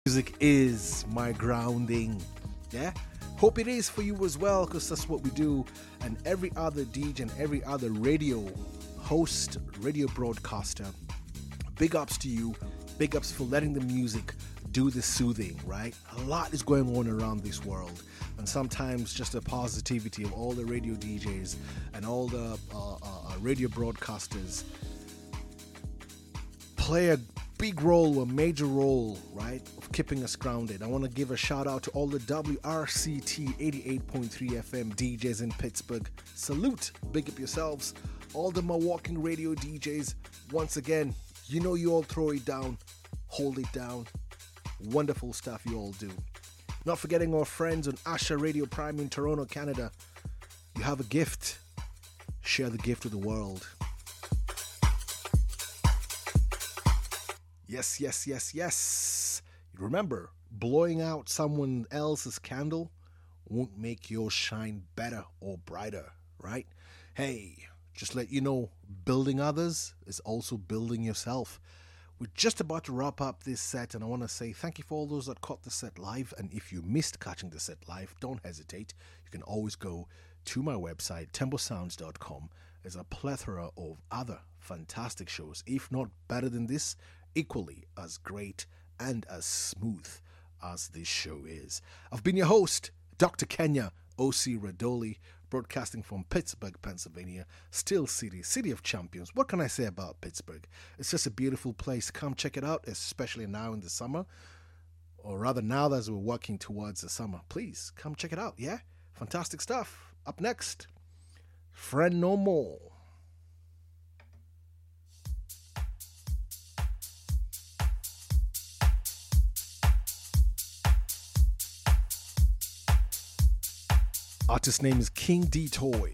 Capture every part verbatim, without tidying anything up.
Music is my grounding. Yeah? Hope it is for you as well, because that's what we do. And every other D J and every other radio host, radio broadcaster, big ups to you. Big ups for letting the music do the soothing, right? A lot is going on around this world. And sometimes just the positivity of all the radio D Js and all the uh, uh, radio broadcasters play a big role, a major role, right, of keeping us grounded. I want to give a shout out to all the W R C T eighty-eight point three F M D Js in Pittsburgh. Salute, big up yourselves. All the Milwaukee radio D Js, once again, you know you all throw it down, hold it down. Wonderful stuff you all do. Not forgetting our friends on Asha Radio Prime in Toronto, Canada. You have a gift. Share the gift with the world. Yes, yes, yes, yes. Remember, blowing out someone else's candle won't make yours shine better or brighter, right? Hey, just let you know, building others is also building yourself. We're just about to wrap up this set, and I want to say thank you for all those that caught the set live. And if you missed catching the set live, don't hesitate. You can always go to my website, tempo sounds dot com. There's a plethora of other fantastic shows, if not better than this, equally as great and as smooth as this show is. I've been your host, Doctor Kenya O C Radoli, broadcasting from Pittsburgh, Pennsylvania, Steel City, City of Champions. What can I say about Pittsburgh? It's just a beautiful place. Come check it out, especially now in the summer, or rather now as we're working towards the summer. Please come check it out, yeah? Fantastic stuff. Up next, Friend No More. Artist name is King D Toy.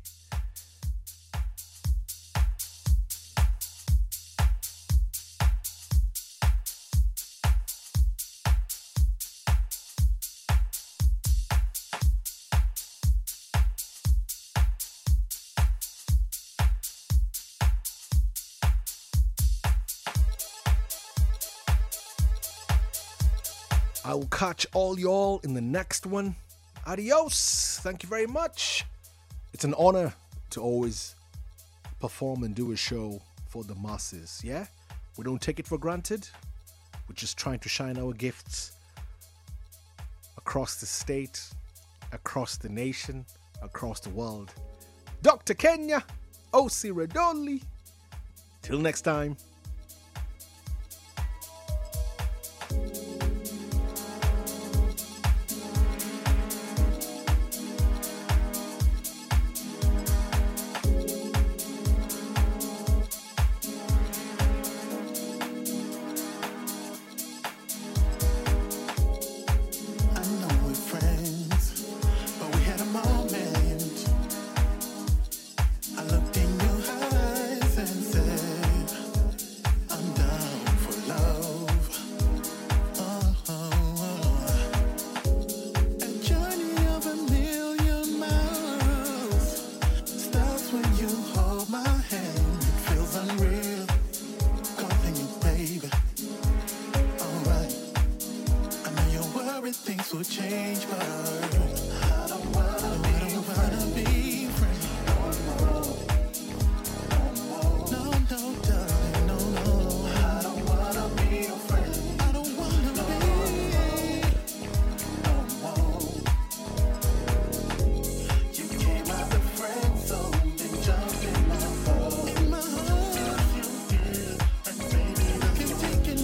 I will catch all y'all in the next one. Adios. Thank you very much. It's an honor to always perform and do a show for the masses, yeah? We don't take it for granted. We're just trying to shine our gifts across the state, across the nation, across the world. Doctor Kenya, O C Radoli. Till next time.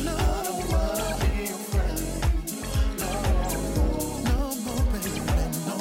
No more, baby, no.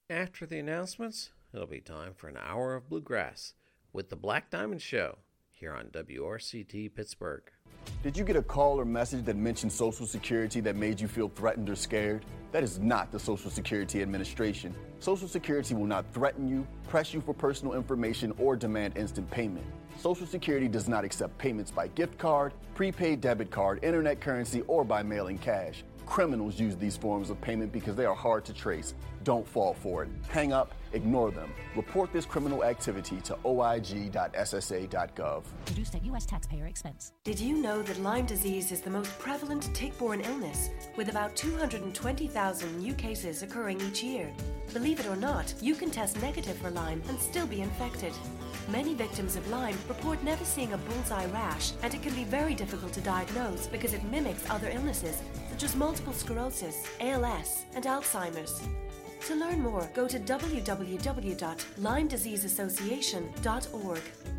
After the announcements, it'll be time for an hour of bluegrass with the Black Diamond Show here on W R C T Pittsburgh. Did you get a call or message that mentioned Social Security that made you feel threatened or scared? That is not the Social Security Administration. Social Security will not threaten you, press you for personal information, or demand instant payment. Social Security does not accept payments by gift card, prepaid debit card, internet currency, or by mailing cash. Criminals use these forms of payment because they are hard to trace. Don't fall for it. Hang up, ignore them. Report this criminal activity to O I G dot S S A dot gov. Produced at U S taxpayer expense. Did you know that Lyme disease is the most prevalent tick-borne illness, with about two hundred twenty thousand new cases occurring each year? Believe it or not, you can test negative for Lyme and still be infected. Many victims of Lyme report never seeing a bullseye rash, and it can be very difficult to diagnose because it mimics other illnesses, such as multiple sclerosis, A L S, and Alzheimer's. To learn more, go to w w w dot lyme disease association dot org.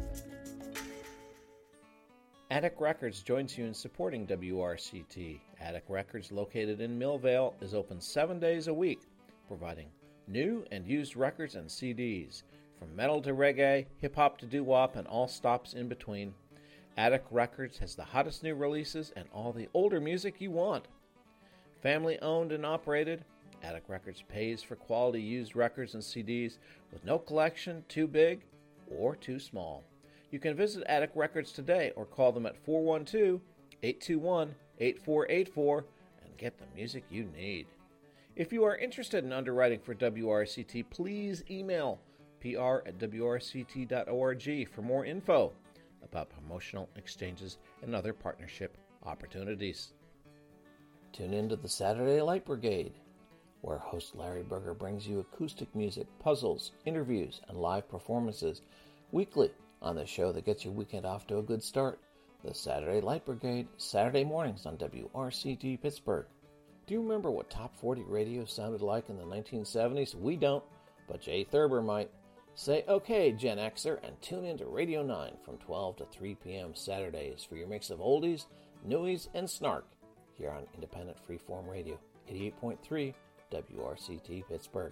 Attic Records joins you in supporting W R C T. Attic Records, located in Millvale, is open seven days a week, providing new and used records and C Ds. From metal to reggae, hip-hop to doo-wop, and all stops in between. Attic Records has the hottest new releases and all the older music you want. Family owned and operated, Attic Records pays for quality used records and C Ds with no collection too big or too small. You can visit Attic Records today or call them at four one two, eight two one, eight four eight four and get the music you need. If you are interested in underwriting for W R C T, please email P R at W R C T dot org for more info about promotional exchanges and other partnership opportunities. Tune in to the Saturday Light Brigade, where host Larry Berger brings you acoustic music, puzzles, interviews, and live performances weekly on the show that gets your weekend off to a good start. The Saturday Light Brigade, Saturday mornings on W R C T Pittsburgh. Do you remember what Top forty radio sounded like in the nineteen seventies? We don't, but Jay Thurber might. Say okay, Gen Xer, and tune in to Radio nine from twelve to three p.m. Saturdays for your mix of oldies, newies, and snark here on Independent Freeform Radio, eighty-eight point three W R C T Pittsburgh.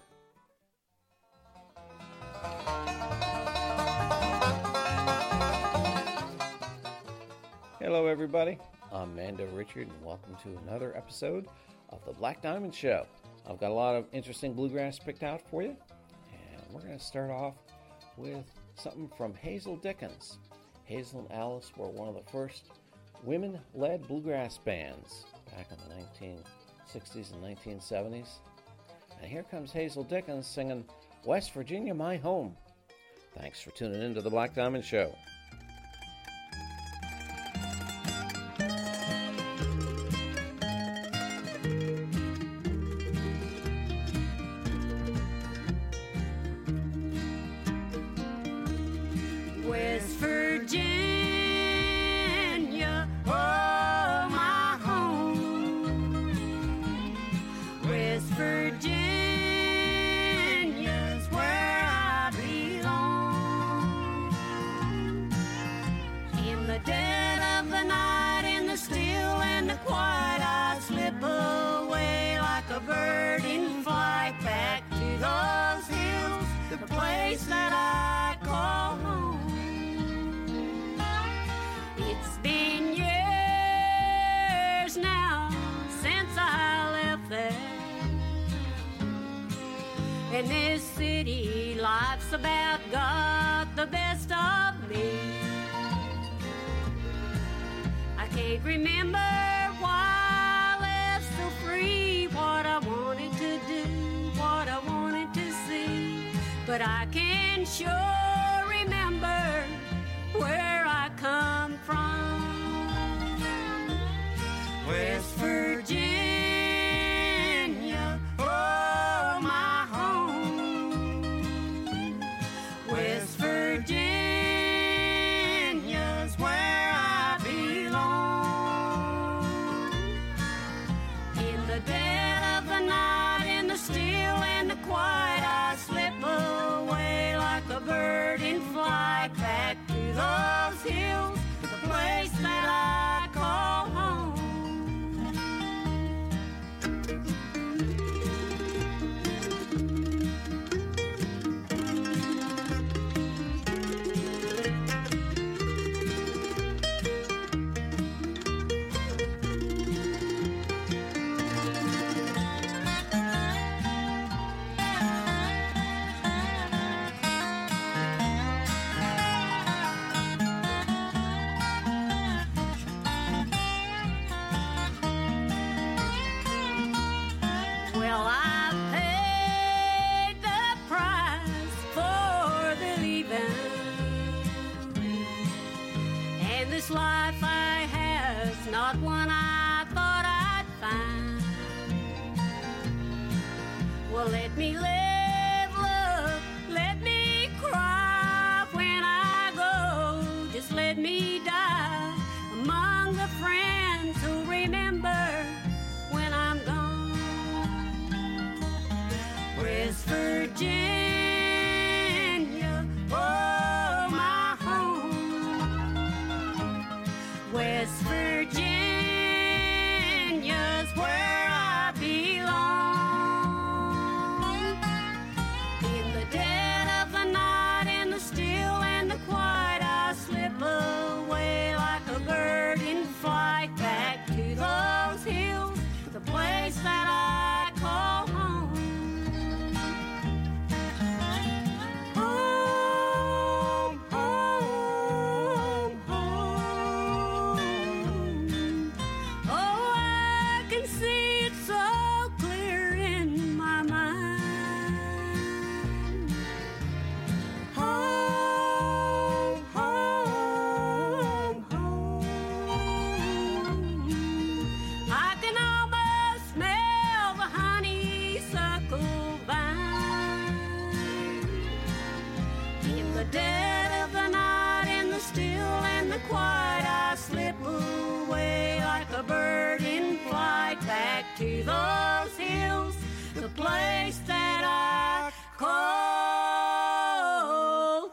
Hello, everybody. I'm Mando Richard, and welcome to another episode of the Black Diamond Show. I've got a lot of interesting bluegrass picked out for you. We're going to start off with something from Hazel Dickens. Hazel and Alice were one of the first women-led bluegrass bands back in the nineteen sixties and nineteen seventies. And here comes Hazel Dickens singing West Virginia, My Home. Thanks for tuning in to the Black Diamond Show. In this city, life's about got the best of me. I can't remember why I left so free, what I wanted to do, what I wanted to see. But I can sure remember where I come from. West Virginia, oh my home. West Virginia's where I belong. In the dead of the night, in the still and the quiet, I slip away like a bird this life I have, not one I thought I'd find. Well, let me live, love, let me cry when I go. Just let me die among the friends who remember when I'm gone. West Virginia, oh, my home. West Virginia's where I belong. In the dead of the night, in the still and the quiet, I slip away like a bird in flight back to those hills, the place that I call home. Home, home, home. Oh, I can see it so clear in my mind. Home, home, home. I can almost smell the honeysuckle vine. In the dead of the night, in the still and the quiet, I slip away like a bird in flight back to those hills, the place that I call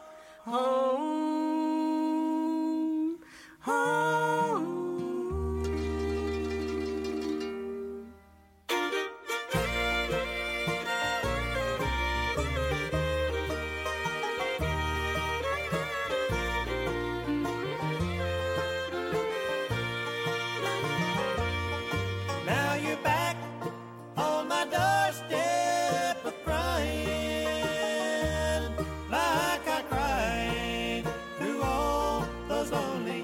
home, home. Now you're back on my doorstep, a crying like I cried through all those lonely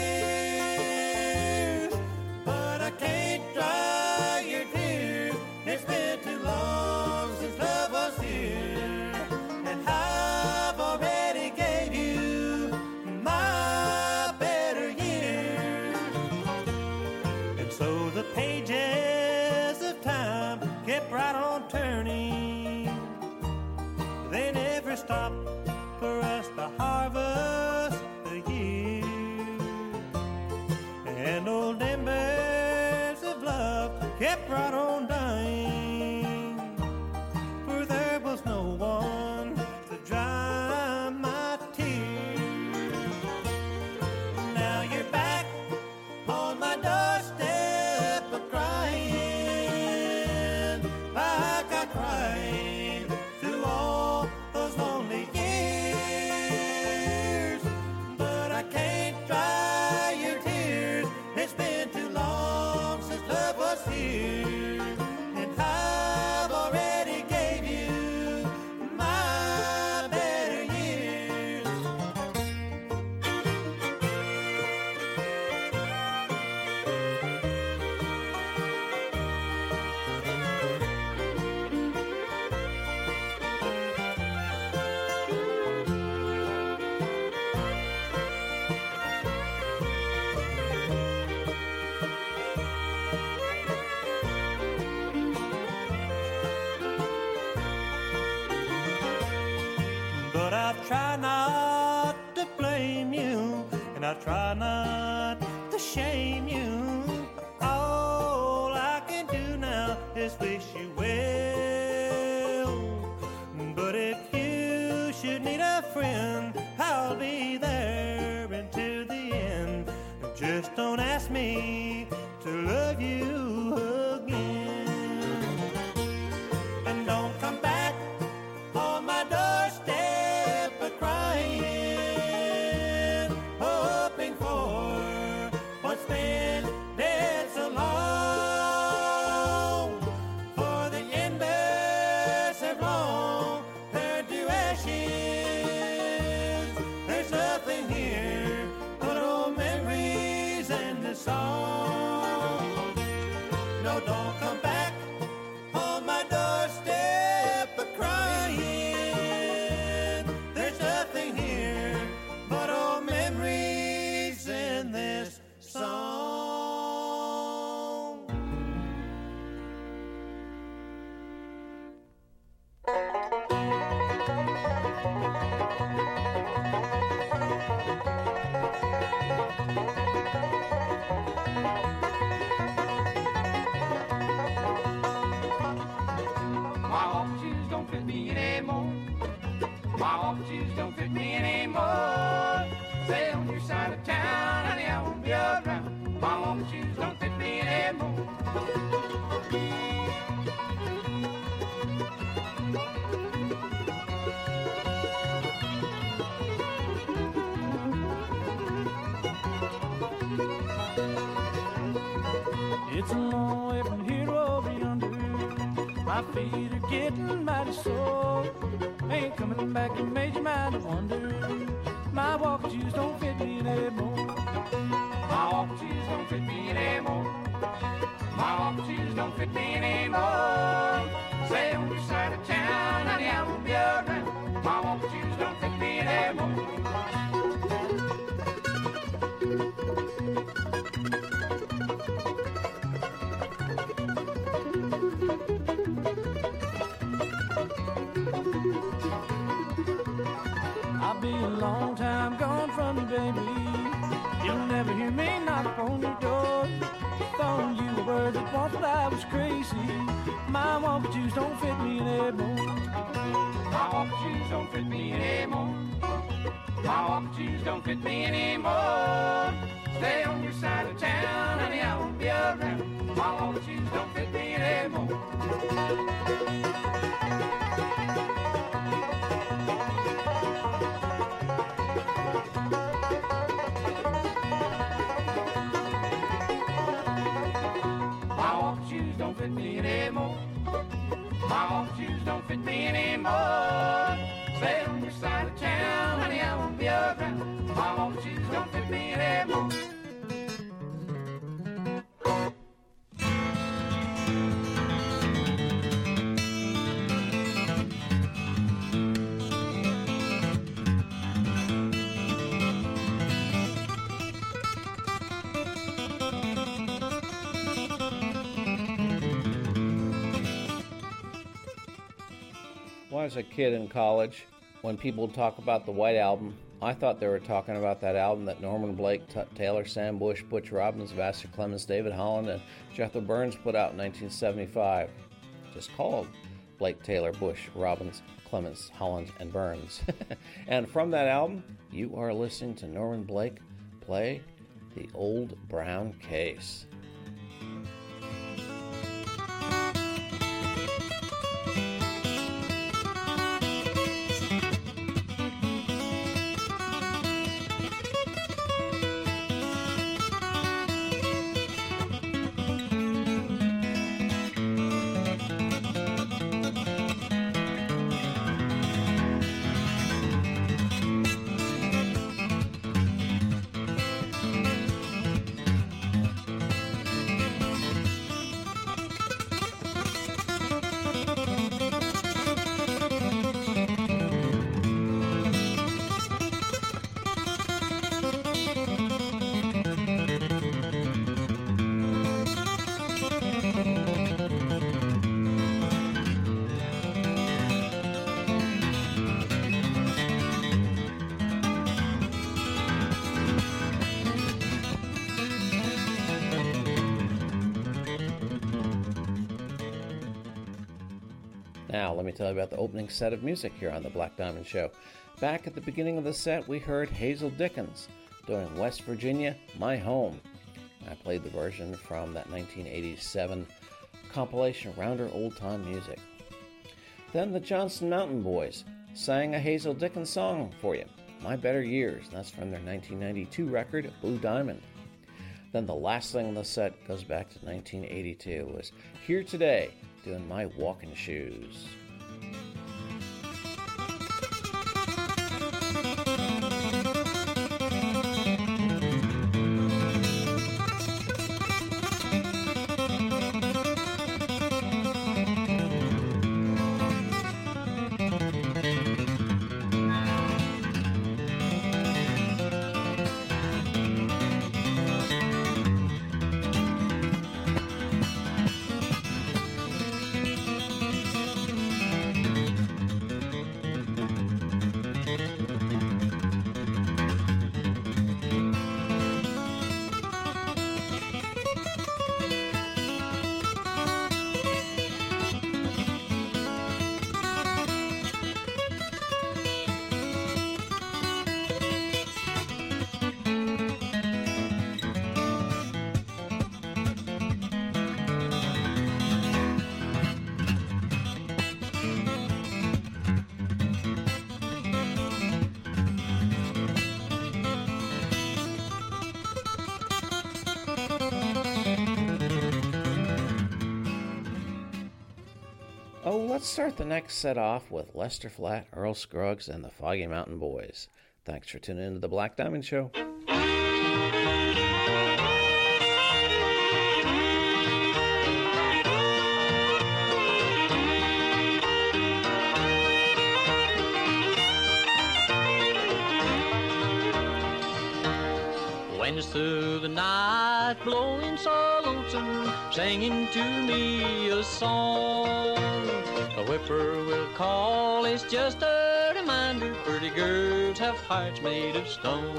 years. But I can't dry your tears. It's been too long since love was here, and I've already gave you my better years. And so the pages of time kept right on turning. They never stopped for us to harvest the year. And old embers of love kept right on dying, for there was no one to dry my tears. Now you're back on my doorstep, a crying like I cried through all those lonely years. But I can't dry your tears. It's been too long since love was here, and I've already gave you my better years. But I try not to blame you, and I try not to shame you. All I can do now is wish you well. But if you should need a friend, I'll be there until the end. Just don't ask me to love you again. And don't come back on my doorstep a crying, hoping for what's been dead so long. For the embers have long turned to ashes. There's nothing here but old memories don't fit me anymore. My walking shoes don't fit me anymore. Stay on your side of town, honey, I won't be around. My walking shoes don't fit me anymore. It's a long way from here to over yonder. My feet are getting mighty sore. Ain't coming back and made your mind wonder. My walking shoes don't fit me anymore. My walking shoes don't fit me anymore. My walking shoes don't fit me anymore. Stay on your side of town, honey, I won't be around. My walking shoes don't fit me anymore. I'll be a long time gone from you, baby. You'll never hear me knock upon your door. Phone you a word that once that I was crazy. My walking shoes don't fit me anymore. My walking shoes don't fit me anymore. My walking shoes don't fit me anymore. Stay on your side of town, honey, I won't be around. My walking shoes don't fit me anymore. My walking shoes don't fit me anymore. My walking shoes don't fit me anymore. Stay on your side of town, honey, I won't be around. My walking shoes don't fit me anymore. When I was a kid in college, when people would talk about the White Album, I thought they were talking about that album that Norman Blake, T- Taylor, Sam Bush, Butch Robbins, Vassar Clemens, David Holland, and Jethro Burns put out in nineteen seventy-five. Just called Blake, Taylor, Bush, Robbins, Clemens, Holland, and Burns. And from that album, you are listening to Norman Blake play The Old Brown Case. Now, let me tell you about the opening set of music here on the Black Diamond Show. Back at the beginning of the set, we heard Hazel Dickens doing West Virginia, My Home. I played the version from that nineteen eighty-seven compilation, Rounder Old Time Music. Then the Johnson Mountain Boys sang a Hazel Dickens song for you, My Better Years. That's from their nineteen ninety-two record, Blue Diamond. Then the last thing on the set goes back to nineteen eighty-two, was Here Today, doing My Walking Shoes. Let's start the next set off with Lester Flatt, Earl Scruggs, and the Foggy Mountain Boys. Thanks for tuning in to the Black Diamond Show. Went through the night, blowing so lonesome, singing to me a song. A whippoorwill call is just a reminder, pretty girls have hearts made of stone.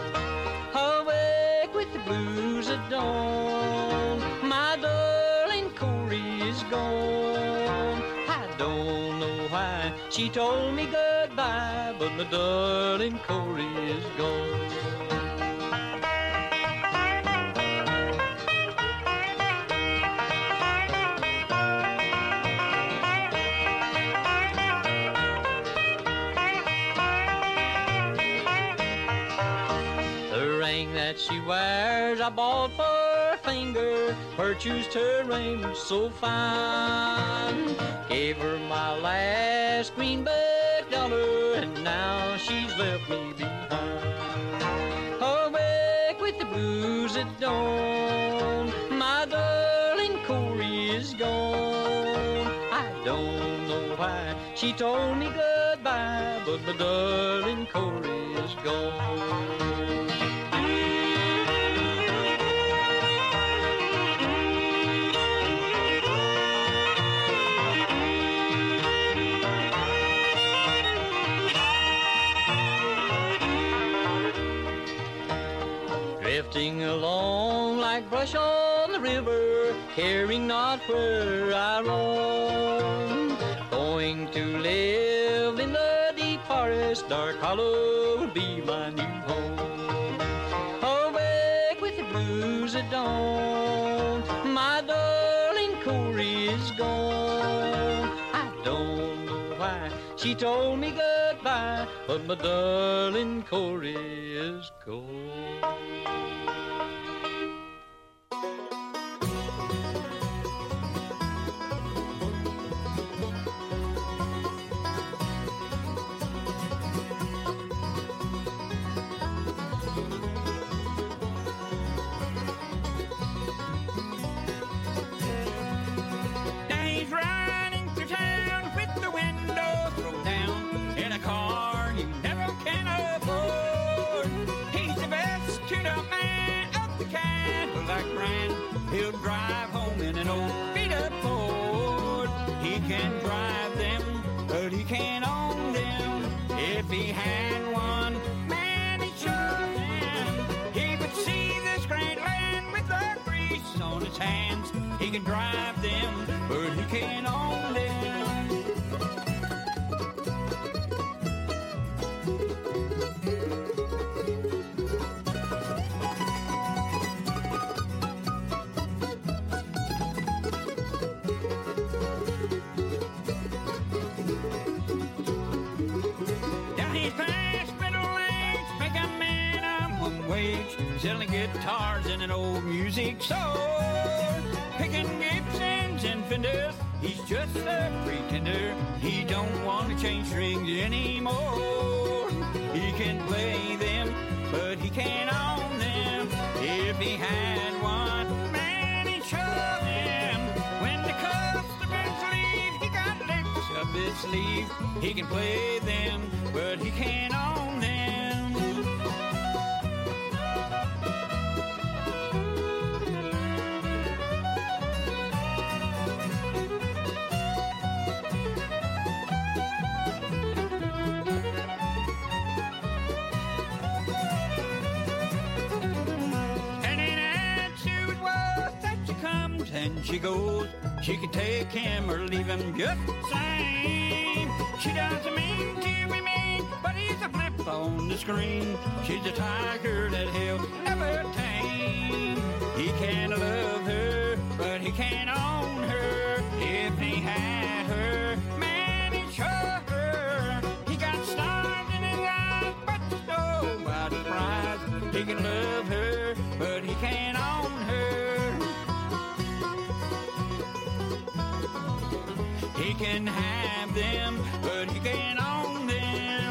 Awake with the blues at dawn, my darling Corey is gone. I don't know why she told me goodbye, but my darling Corey is gone. That she wears I bought for her finger, purchased her ring so fine. Gave her my last greenback dollar, and now she's left me behind. Awake with the blues at dawn, my darling Corey is gone. I don't know why she told me goodbye, but my darling Corey is gone. Drifting along like brush on the river, caring not where I roam. Going to live in the deep forest, dark hollow would be my new home. Awake with the blues at dawn, my darling Corey is gone. I don't know why she told me goodbye, but my darling Corey is gone. He'll drive home in an old beat-up Ford. He can drive them, but he can't own them. If he had one, man, he'd show them. He would see this great land with the grease on his hands. He can drive them, but he can't own them. Selling guitars in an old music store, picking Gibsons and Fenders. He's just a pretender. He don't want to change strings anymore. He can play them, but he can't own them. If he had one, man, he'd show them. When the customers leave, he got licks up his sleeve. He can play them, but he can't own them. And she goes, she can take him or leave him just the same. She doesn't mean to be mean, but he's a blip on the screen. She's a tiger that he'll never tame. He can't love her, but he can't own her. If he had her, man, he'd show her. He got stars in his eyes, but there's nobody prize. He can love her, but he can't own her. He can have them, but you can't own them.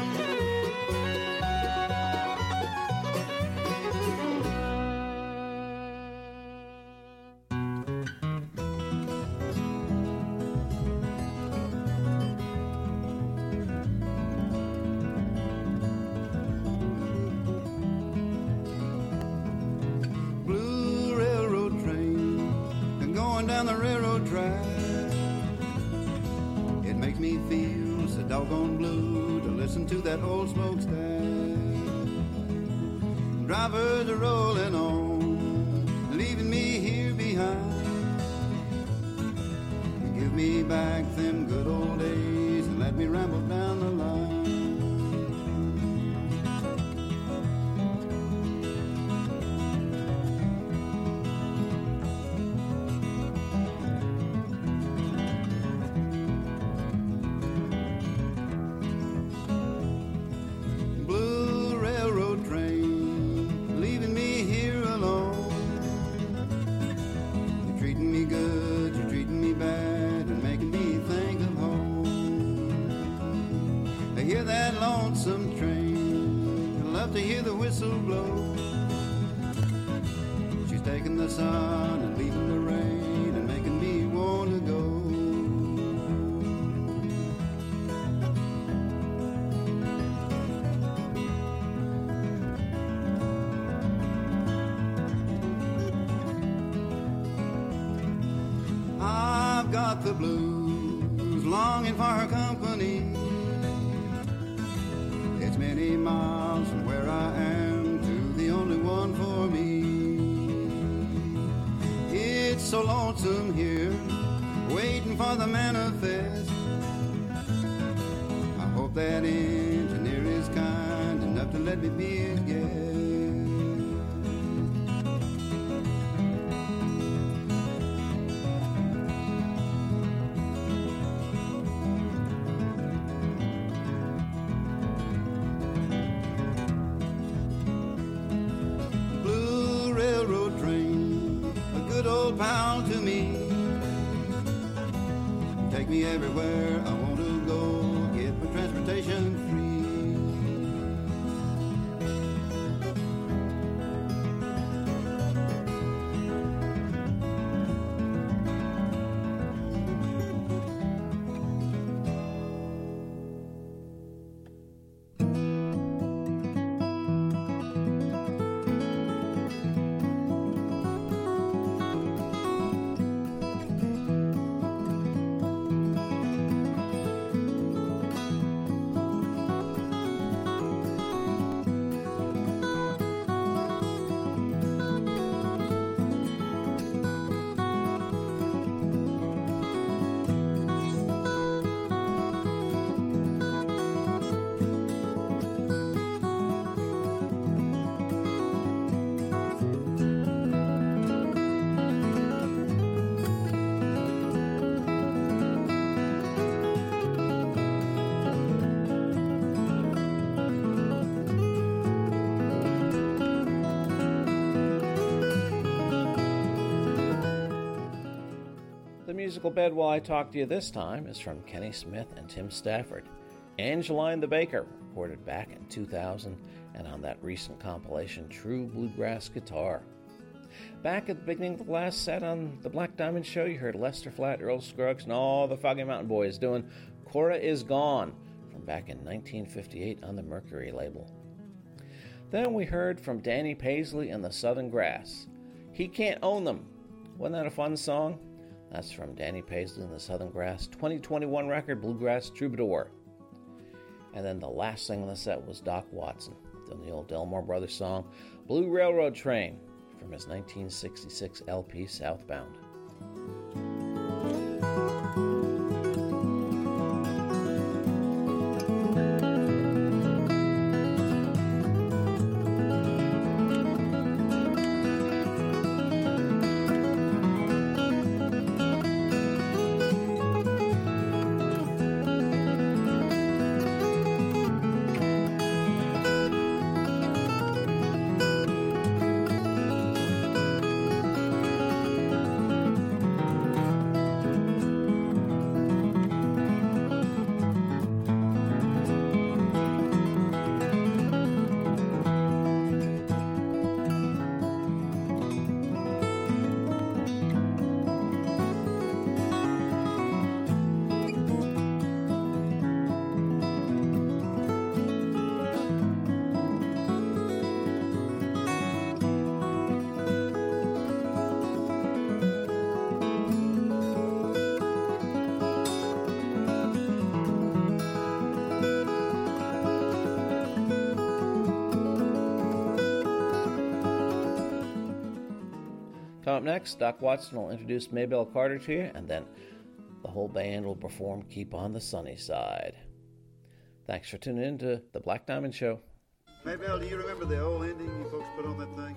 Blue railroad train and going down the railroad track. It makes me feel so doggone blue to listen to that old smokestack. Drivers are rolling on, leaving me here behind. Give me back them good old days and let me ramble down the line. Blue railroad train, leaving me here alone. You're treating me good, you're treating me bad, and making me think of home. I hear that lonesome train, I love to hear the whistle blow. She's taking the sun and leaving the rain and making me want to go. I've got the blues, longing for her company. It's many miles from where I am to the only one for me. It's so lonesome here, waiting for the manifest. I hope that engineer is kind enough to let me be his guest. Blue railroad train, a good old pal to me. Take me everywhere I want to go, get my transportation free. The musical bed while I talk to you this time is from Kenny Smith and Tim Stafford. Angeline the Baker, recorded back in two thousand and on that recent compilation True Bluegrass Guitar. Back at the beginning of the last set on the Black Diamond Show, you heard Lester Flatt, Earl Scruggs, and all the Foggy Mountain Boys doing Cora Is Gone from back in nineteen fifty-eight on the Mercury label. Then we heard from Danny Paisley and the Southern Grass. He Can't Own Them. Wasn't that a fun song? That's from Danny Paisley and the Southern Grass twenty twenty-one record, Bluegrass Troubadour. And then the last thing on the set was Doc Watson, doing the old Delmore Brothers song, Blue Railroad Train, from his nineteen sixty-six L P Southbound. Coming up next, Doc Watson will introduce Maybelle Carter to you, and then the whole band will perform Keep on the Sunny Side. Thanks for tuning in to The Black Diamond Show. Maybelle, do you remember the old ending you folks put on that thing?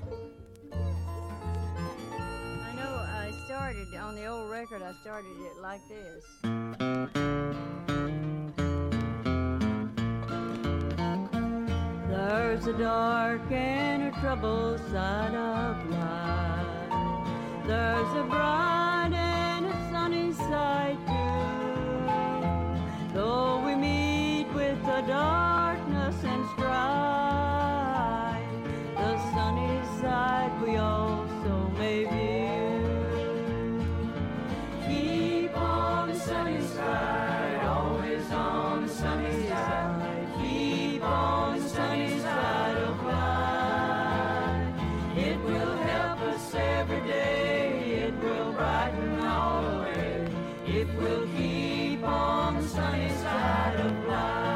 I know I started on the old record, I started it like this. There's a dark and a troubled side of life. There's a bright and a sunny side too. Though we meet with the darkness and strife, the sunny side we also may view. Keep on the sunny side, always on the sunny side. Keep on the sunny side of life. It will help us every day. It will brighten all the way. It will keep on the sunny side of life.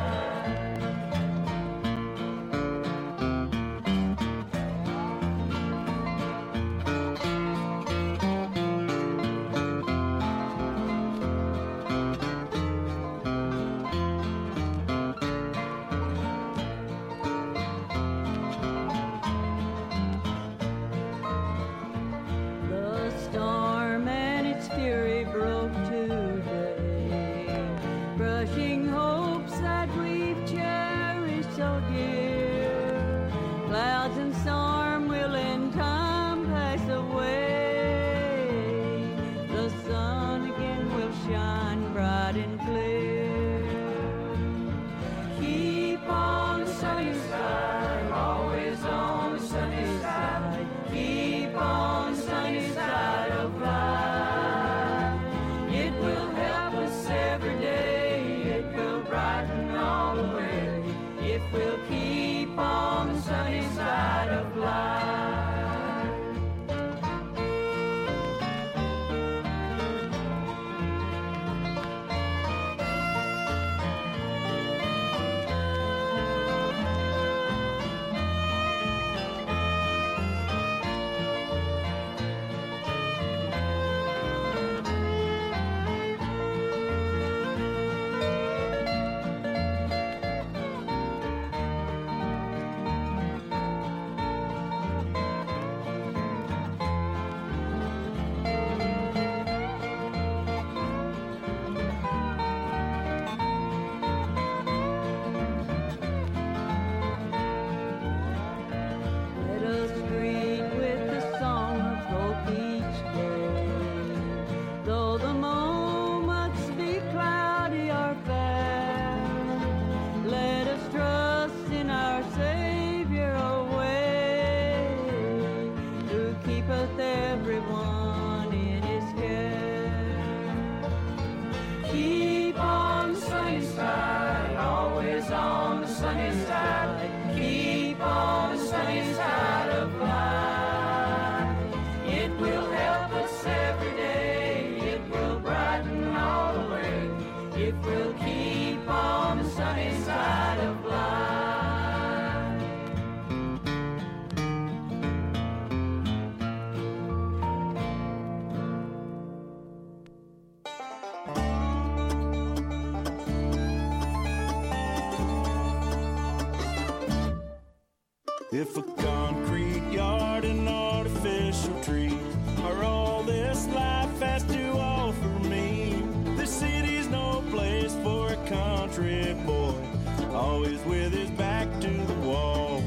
If a concrete yard and artificial trees are all this life has to offer me, this city's no place for a country boy, always with his back to the wall.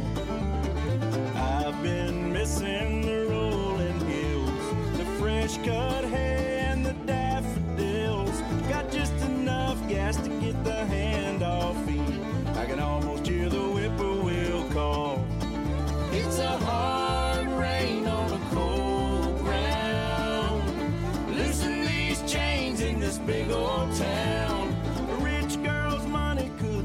I've been missing the rolling hills, the fresh cut hay and the daffodils. Got just enough gas to get the handoff feed. I can almost hear the whippoorwill call. It's a hard rain on a cold ground. Loosen these chains in this big old town. A rich girl's money could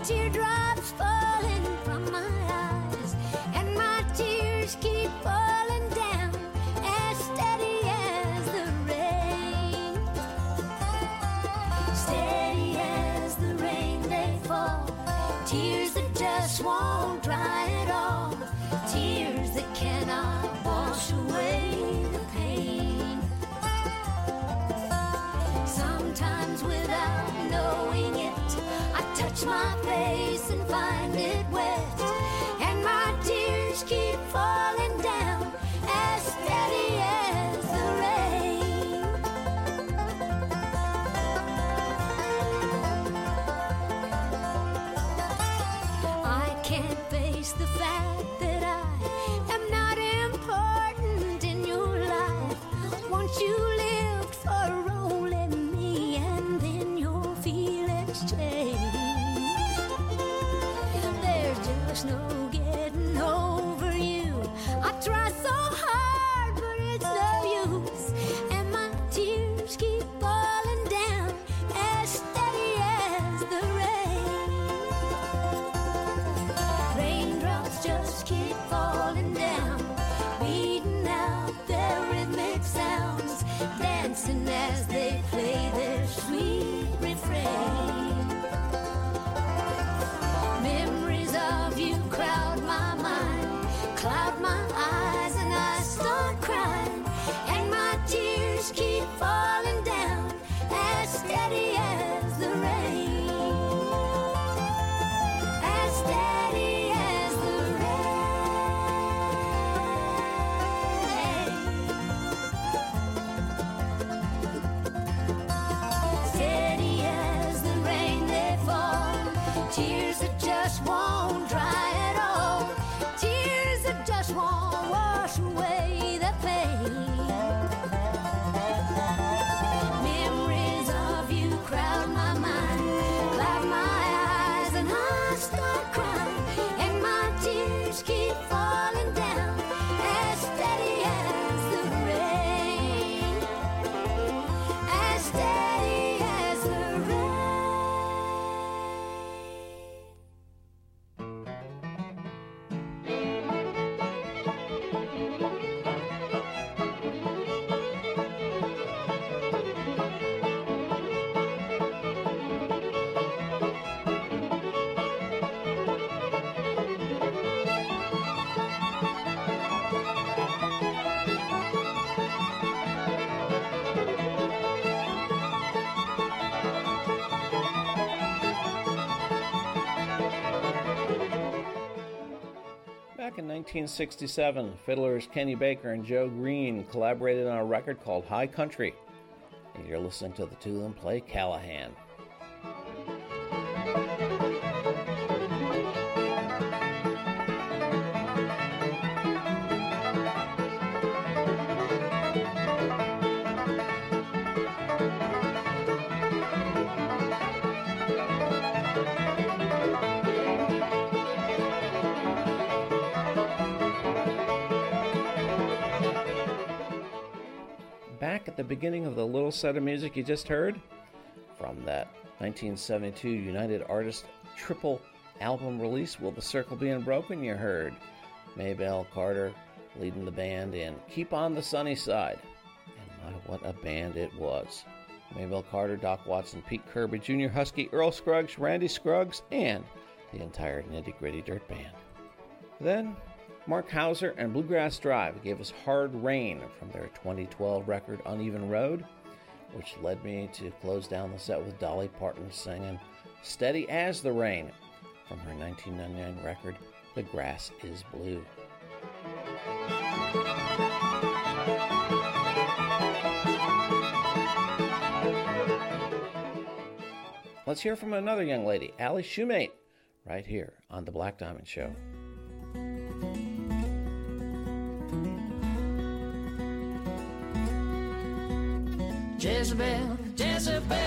teardrops falling from my eyes, and my tears keep falling down as steady as the rain. Steady as the rain they fall, tears that just won't dry at all, tears that cannot wash away the pain. Sometimes without knowing it, I touch my face and find it wet, and my tears keep falling down as steady as the rain. I can't face the fact that I am not important in your life. Once you lived for a role in me, and then your feelings change. There's just no getting over you. I try so hard, but it's no use, and my tears keep falling down as steady as the rain. Raindrops just keep falling down, beating out their rhythmic sounds, dancing as they play their sweet refrain. Memories of you crowd my mind, cloud my eyes, and I start crying, and my tears keep falling down as steady as the rain. As steady as the rain. Steady as the rain they fall, tears that just won't dry at all, tears that just won't wash away the pain. Memories of you crowd my mind, cloud my eyes, and I start crying, and my tears keep falling down as steady as the rain. As steady as the rain. Back in nineteen sixty-seven, fiddlers Kenny Baker and Joe Green collaborated on a record called High Country, and you're listening to the two of them play Callahan. Back at the beginning of the little set of music you just heard, from that nineteen seventy-two United Artists triple album release, Will the Circle Be Unbroken, you heard Maybelle Carter leading the band in Keep on the Sunny Side. And my, what a band it was. Maybelle Carter, Doc Watson, Pete Kirby, Junior Husky, Earl Scruggs, Randy Scruggs, and the entire Nitty Gritty Dirt Band. Then Mark Hauser and Bluegrass Drive gave us Hard Rain from their twenty twelve record Uneven Road, which led me to close down the set with Dolly Parton singing Steady as the Rain from her nineteen ninety-nine record The Grass is Blue. Let's hear from another young lady, Allie Shoemate, right here on The Black Diamond Show. Jezebel, Jezebel,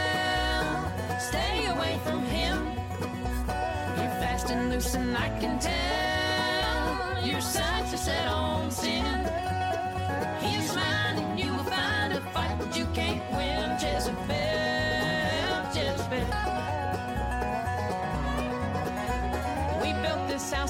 stay away from him. You're fast and loose and I can tell your sights are set on sin. He's mine and you will find a fight that you can't win. Jezebel, Jezebel.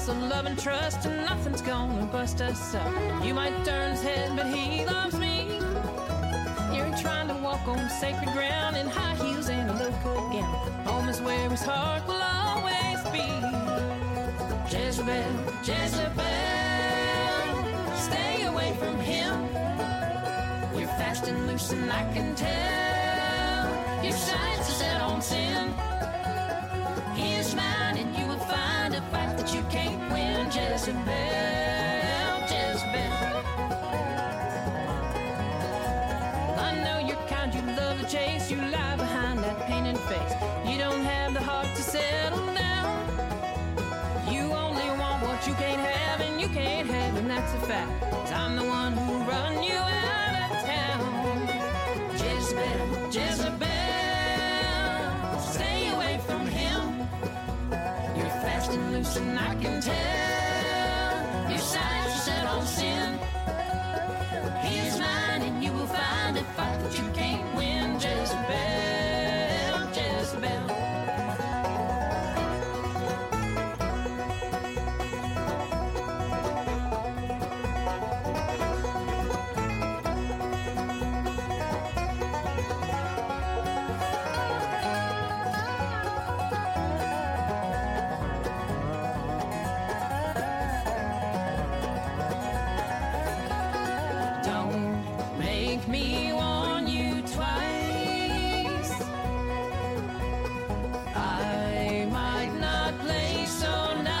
of love and trust, and nothing's gonna bust us up. You might turn his head, but he loves me. You're trying to walk on sacred ground in high heels and a low-cut gown. Home is where his heart will always be. Jezebel, Jezebel, stay away from him. You're fast and loose and I can tell your sights are set on sin. He is mine and you will find a fight that you can't win. Jezebel, Jezebel, I know you're kind, you love the chase. You lie behind that painted face. You don't have the heart to settle down. You only want what you can't have, and you can't have, and that's a fact. 'Cause I'm the one who run you out of town. Jezebel, Jezebel, stay away from him. You're fast and loose and I can tell your sights are set on sin. He is mine and you will find a fight that you can't win. Jezebel, Jezebel. Me warn you twice. I might not play so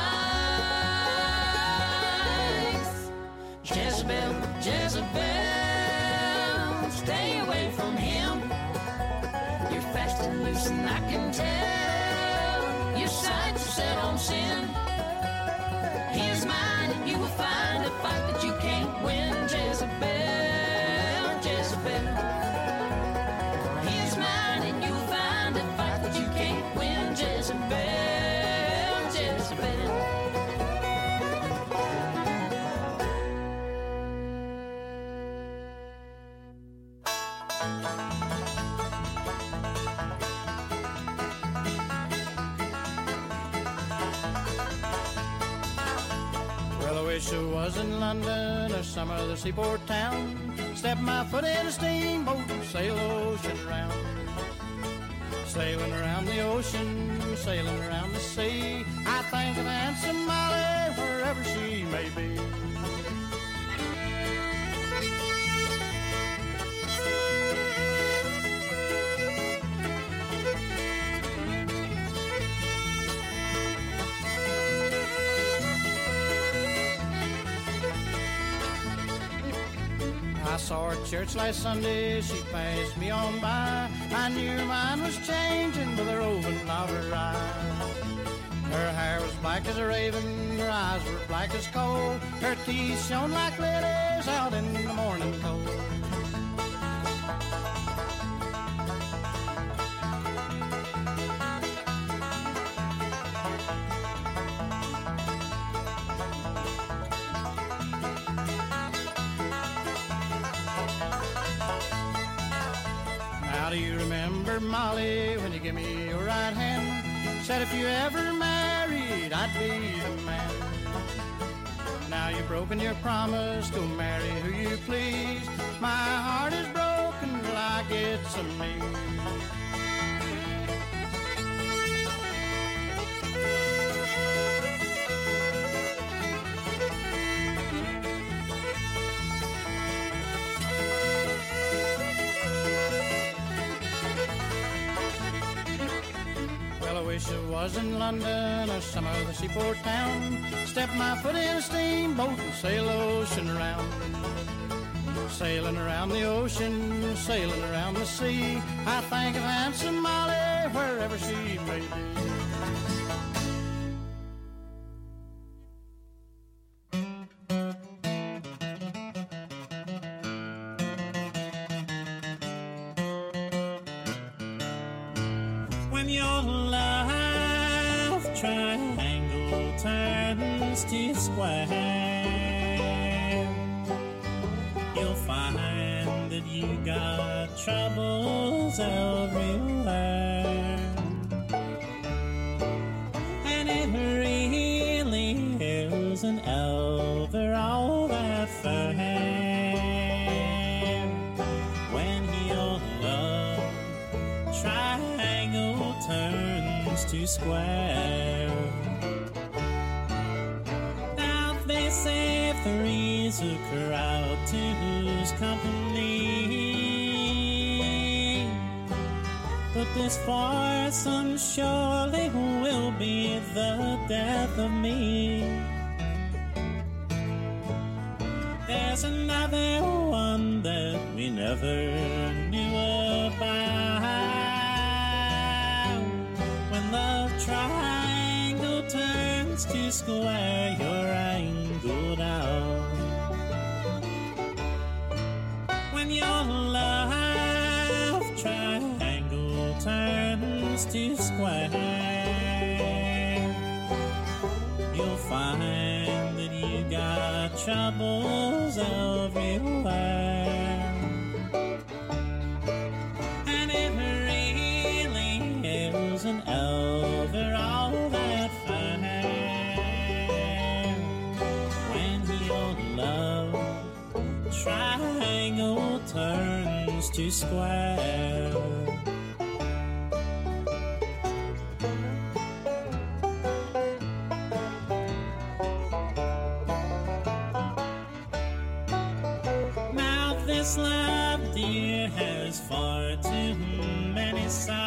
nice. Jezebel, Jezebel, stay away from him. You're fast and loose and I can tell your sights are set on sin. He is mine and you will find a fight that you can't win. Jezebel, he is mine and you'll find a fight that you can't win. Jezebel, Jezebel. Well, I wish I was in London or some other seaport town. Step my foot in a steamboat and sail the ocean round. Sailing around the ocean, sailing around the sea. I think of Aunt Somali wherever she may be. I saw her at church last Sunday, she passed me on by. I knew her mind was changing with the roving of her eye. Her hair was black as a raven, her eyes were black as coal. Her teeth shone like lilies out in the morning cold. Now do you remember, Molly, when you gave me your right hand? Said if you ever married, I'd be the man. Now you've broken your promise, go marry who you please. My heart is broken till I get some news. I wish I was in London or some other seaport town. Step my foot in a steamboat and sail the ocean around. Sailing around the ocean, sailing around the sea. I think of Aunt Somali wherever she may be. Your life triangle turns to square, you'll find that you got troubles everywhere, and it really is to square. Now they say three's a crowd to whose company, but this foursome surely will be the death of me. There's another one that we never knew about. When the triangle turns to square, you're angled out. When your love triangle turns to square, you'll find that you got troubles everywhere. And it really isn't ever all that fair when your love triangle turns to square. This love, dear, has far too many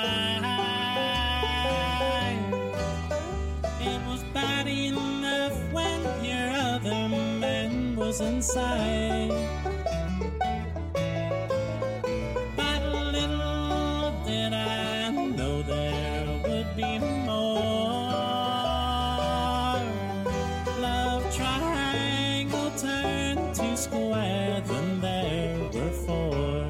sides. It was bad enough when your other man was inside, but little did I know there would be more. Love triangle turned to square than there were four.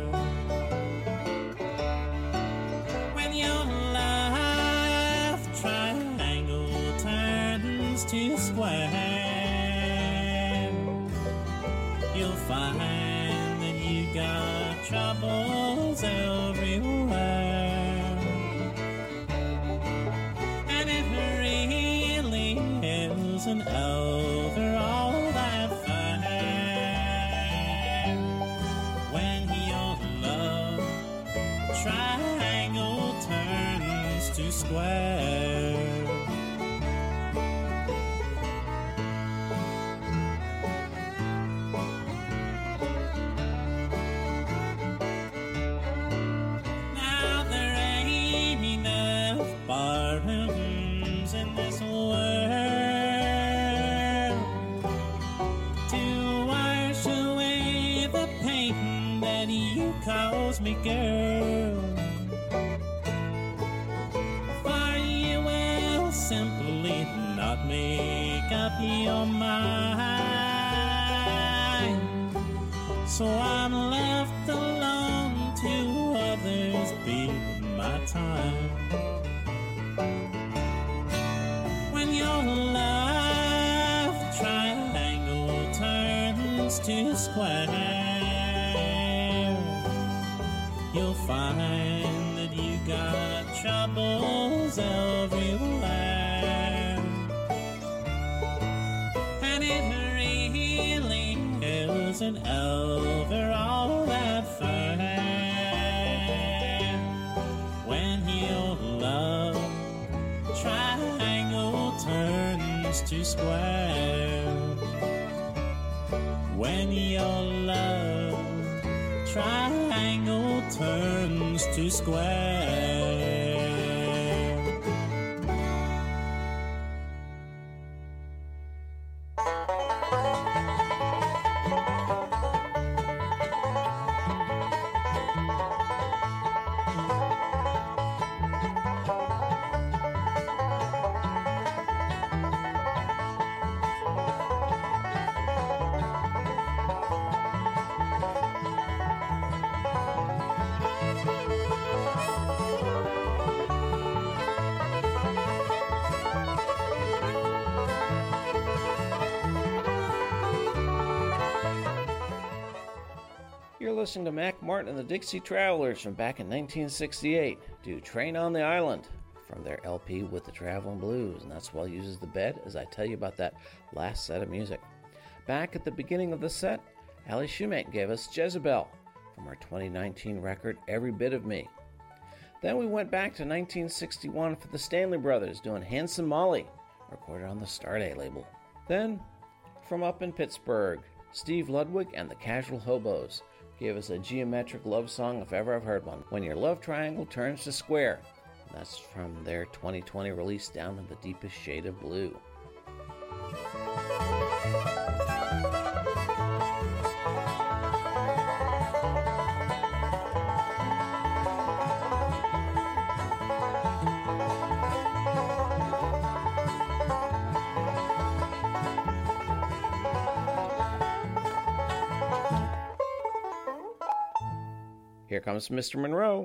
When your love triangle turns to square, you'll find that you got troubles everywhere. And it really isn't over all that fair when your love triangle turns to square. Now there ain't enough barrooms in this world to wash away the pain that you cause me, girl. For you will simply not make up your mind, so I'm left alone to others be my time. When your love triangle turns to square, you'll find that you got troubles everywhere. And it really isn't ever all that fair when your love triangle turns to square. When your love triangle turns to square. You're listening to Mac Martin and the Dixie Travelers from back in nineteen sixty-eight. Do Train on the Island from their L P With the Traveling Blues, and that's Well Uses the Bed as I tell you about that last set of music. Back at the beginning of the set, Ali Shoemate gave us Jezebel from her twenty nineteen record Every Bit of Me. Then we went back to nineteen sixty-one for the Stanley Brothers doing Handsome Molly, recorded on the Starday label. Then, from up in Pittsburgh, Steve Ludwig and the Casual Hobos gave us a geometric love song if ever I've heard one, When Your Love Triangle Turns to Square. And that's from their twenty twenty release, Down in the Deepest Shade of Blue. Here comes Mister Monroe.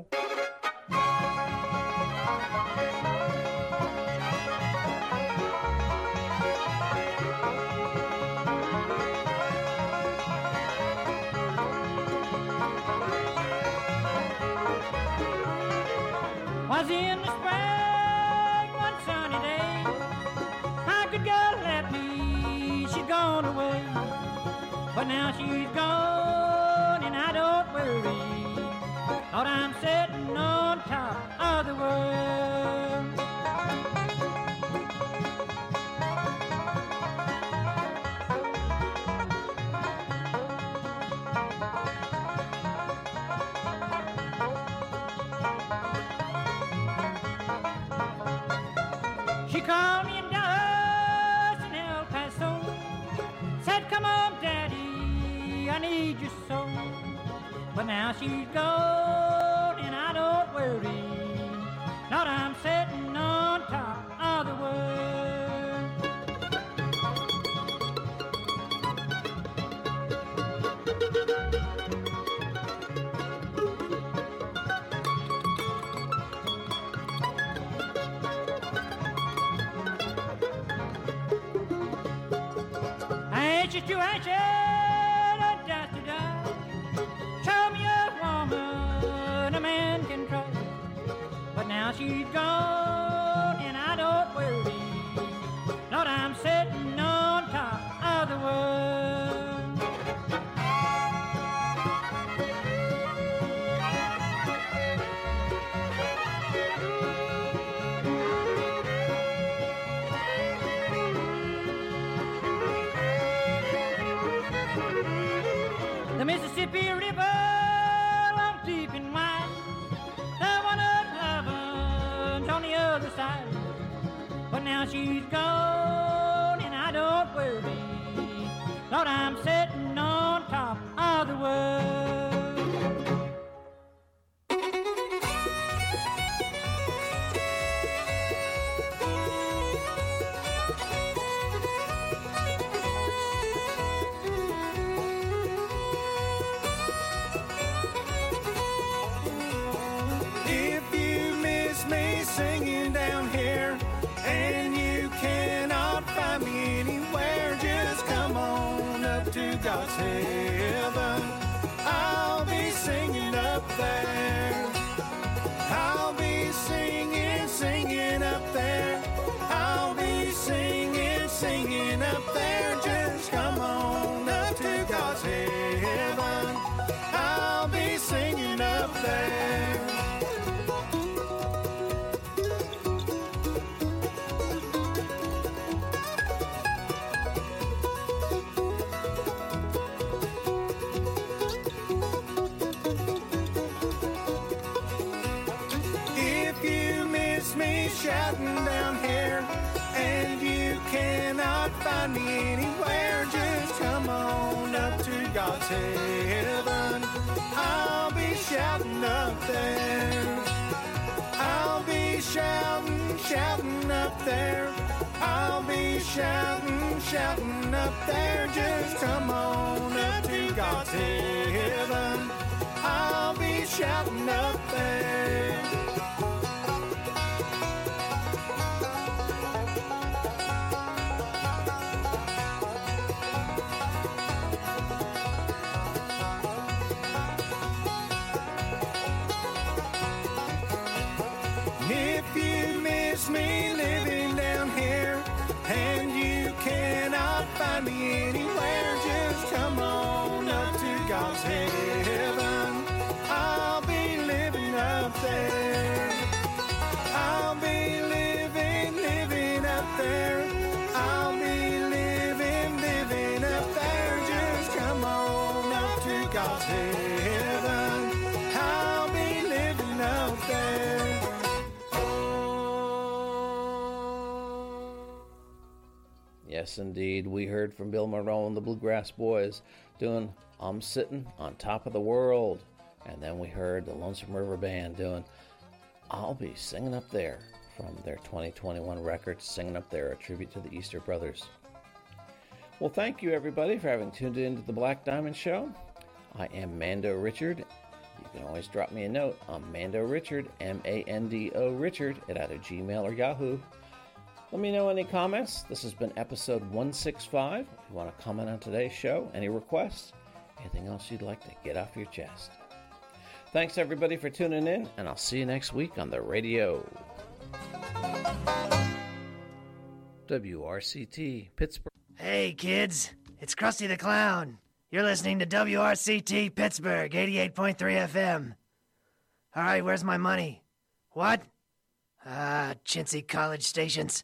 Was in the spring one sunny day, how could God let me? She's gone away, but now she's gone and I don't worry. Lord, I'm sitting on top of the world. She called me in Dallas and El Paso, said, come on, Daddy, I need you so. But now she's gone and I don't worry. Lord, I'm sitting on top of the world. I ain't just too anxious just to die. Show me a woman a man can trust. But now she's gone and I don't worry. Lord, I'm sitting on top of the world. The Mississippi River, long deep and wide. The one of heaven's on the other side. But now she's gone and I don't worry. Lord, I'm sitting on top of the world. If you miss me singing down here and you cannot find me anywhere, just come on up to God's heaven. I'll be singing up there. I'll be singing, singing up there. I'll be singing, singing up there. Just come on up to God's heaven. I'll be singing up there. If you miss me shouting down here and you cannot find me anywhere, just come on up to God's heaven. I'll be shouting up there. I'll be shouting, shouting up there. I'll be shouting, shouting up there. Just come on up to God's heaven. I'll be shouting up there. If you miss me living down here and you cannot find me anywhere, just come on up to God's heaven. I'll be living up there. Yes, indeed. We heard from Bill Monroe and the Bluegrass Boys doing I'm Sitting on Top of the World. And then we heard the Lonesome River Band doing I'll Be Singing Up There from their twenty twenty-one record, Singing Up There, a tribute to the Easter Brothers. Well, thank you, everybody, for having tuned in to the Black Diamond Show. I am Mando Richard. You can always drop me a note on Mando Richard, M A N D O Richard, at either Gmail or Yahoo. Let me know any comments. This has been episode one sixty-five. If you want to comment on today's show, any requests, anything else you'd like to get off your chest. Thanks, everybody, for tuning in, and I'll see you next week on the radio. W R C T, Pittsburgh. Hey, kids. It's Krusty the Clown. You're listening to W R C T Pittsburgh, eighty-eight point three F M. All right, where's my money? What? Ah, chintzy college stations.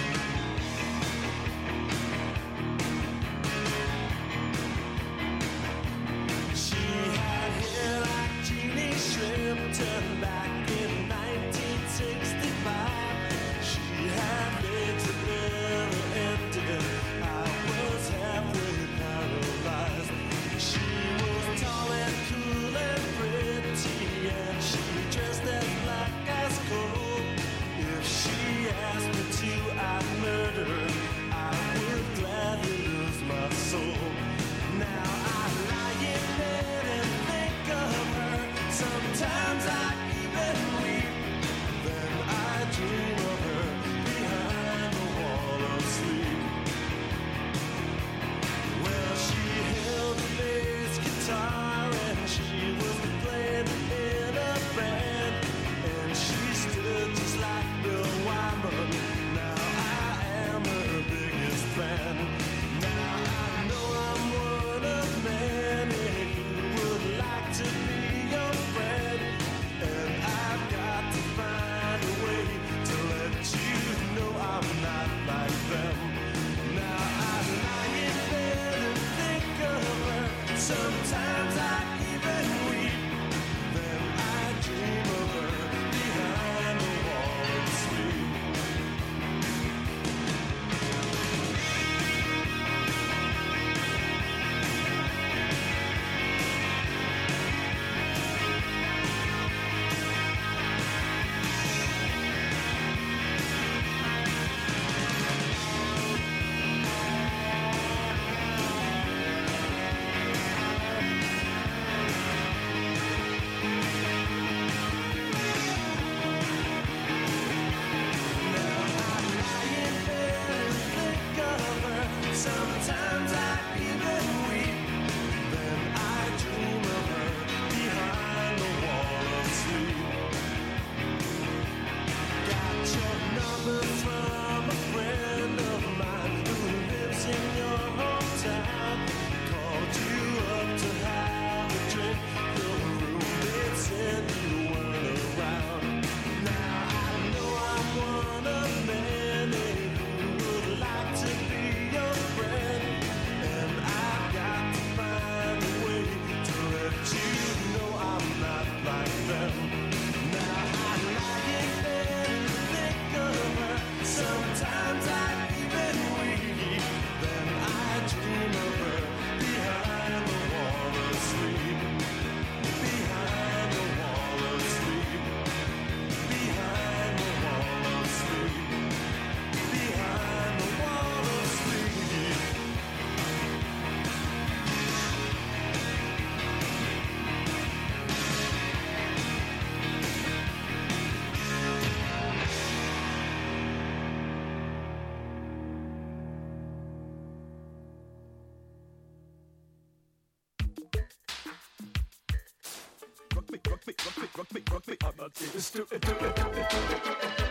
Turned back in nineteen sixty-five. She had legs that never ended. I was halfway paralyzed. She was tall and cool and pretty, and she dressed as black as coal. If she asked me to, I'd murder her. I would gladly lose my soul. Now I lie in bed and think of her. Sometimes I even weep, then I dream of her behind the wall of sleep. Well, she held a bass guitar and she was playing in a band, and she stood just like Bill Wyman. Now I am her biggest fan. Now I know I'm one of many who would like to be your friend, and I've got to find a way to let you know I'm not like them. Now I lie in bed and think of her. Sometimes I even weep, then I dream of her behind the wall of sleep. Sometimes I even weep, then I dream of her behind the wall of sleep. Got your number from a friend of mine who lives in your hometown. Called you up to have a drink. Your roommate said you weren't around. Now I know I'm one of many who would like to be your friend, and I've got to find a way to let you know I'm not like them. Now I lie in bed and think of her. Sometimes I even weep, then I dream of her behind the wall of sleep. Behind the wall of sleep. Behind the wall of sleep. Behind the wall of sleep. Rock me, rock me, rock me, rock me, rock me. I'm not serious. Do it, do it, do it, do it.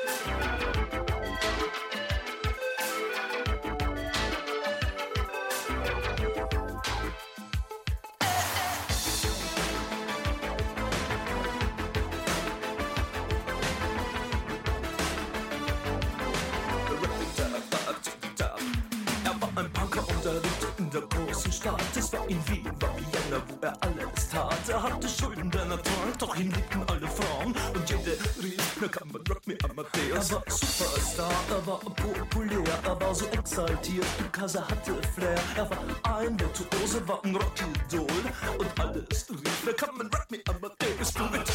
Ein Punker und er lebte in der großen Stadt. Es war in Wien, war Vienna, wo er alles tat. Er hatte Schulden der Natur, doch ihm liebten alle Frauen. Und jede rief, na kann man rock me Amadeus. Er war Superstar, er war populär, er war so exaltiert, because er hatte Flair. Er war ein Virtuose, war ein Rockidol und alles rief, wer kann man Rock me Amadeus, du mit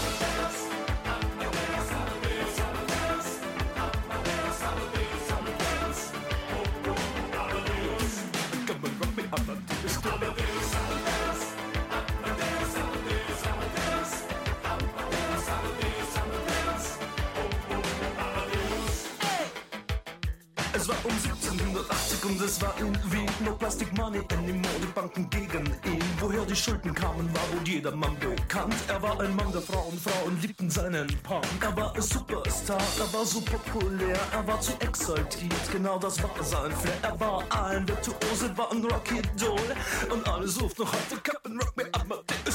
Es war um siebzehnhundertachtzig und es war in Wien. No Plastic Money anymore, die Banken gegen ihn. Woher die Schulden kamen, war wohl jedermann bekannt. Er war ein Mann der Frauen, Frauen liebten seinen Punk. Er war ein Superstar, er war so populär, er war zu exaltiert, genau das war sein Flair. Er war ein Virtuose, war ein Rockidol und alle suchten noch heute Captain Rock me Amadeus.